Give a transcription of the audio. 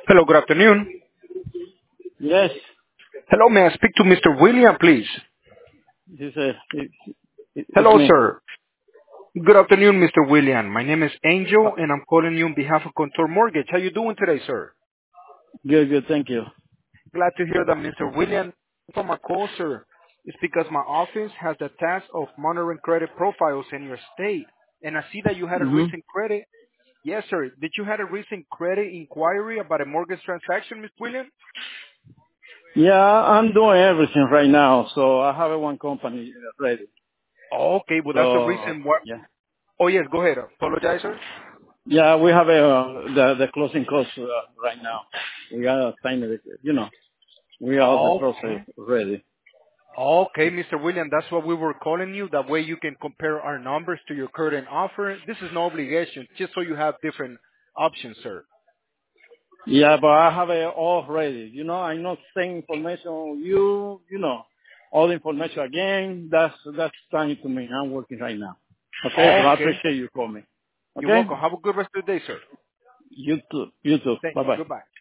Hello, good afternoon. Yes, Hello, may I speak to Mr. William, please? it's, it's Hello, me. sir. Good afternoon, Mr. William. My name is Angel, and I'm calling you on behalf of Contour Mortgage. How you doing today, sir? Good, good, thank you. Glad to hear that, Mr. William. For my call, sir, it's because my office has the task of monitoring credit profiles in your state, and I see that you had a hmm recent credit. Yes, sir. Did you had a recent credit inquiry about a mortgage transaction, Mr. William? Yeah, I'm doing everything right now, so I have a one company ready. Okay, well, that's the So, reason why. yeah. Oh, yes, go ahead. Apologize, sir. Yeah, we have the closing costs right now. We got to sign it, we are the process Okay. ready. Okay, Mr. William, that's what we were calling you. That way you can compare our numbers to your current offer. This is no obligation, just so you have different options, sir. Yeah, but I have it all ready. I'm not saying information all the information again. That's time to me. I'm working right now. Okay, but I Okay. appreciate you calling me. You're Okay? welcome. Have a good rest of the day, sir. You too. You too. Thank Bye you. bye. Goodbye.